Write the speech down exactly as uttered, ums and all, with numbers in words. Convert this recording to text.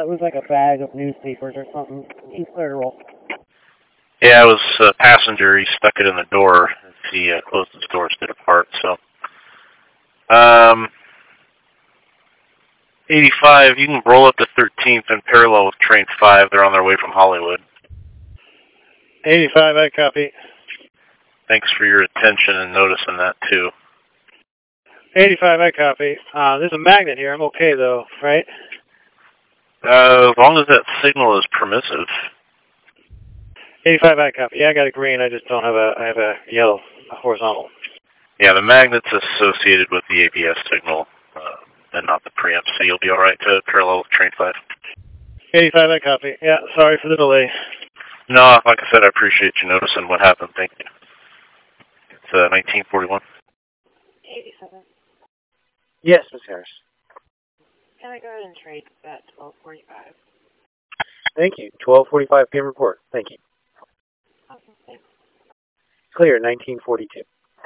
it was like a bag of newspapers or something. He's clear to roll. Yeah, it was a passenger. He stuck it in the door as he uh, closed his doors to depart. So, um, eighty-five, you can roll up to thirteenth and parallel with train five. They're on their way from Hollywood. eighty-five, I copy. Thanks for your attention and noticing that, too. eighty-five, I copy. Uh, there's a magnet here. I'm okay, though, right? Uh, as long as that signal is permissive. eighty-five, I copy. Yeah, I got a green. I just don't have a, I have a yellow, a horizontal. Yeah, the magnet's associated with the A B S signal, uh, and not the preamp, so you'll be all right to parallel with train five. eighty-five, I copy. Yeah, sorry for the delay. No, like I said, I appreciate you noticing what happened. Thank you. It's uh, nineteen forty-one. eighty-seven. Yes, Miss Harris. Can I go ahead and trade at twelve forty-five? Thank you. twelve forty-five p m report. Thank you. Awesome. Thanks. Clear, nineteen forty-two.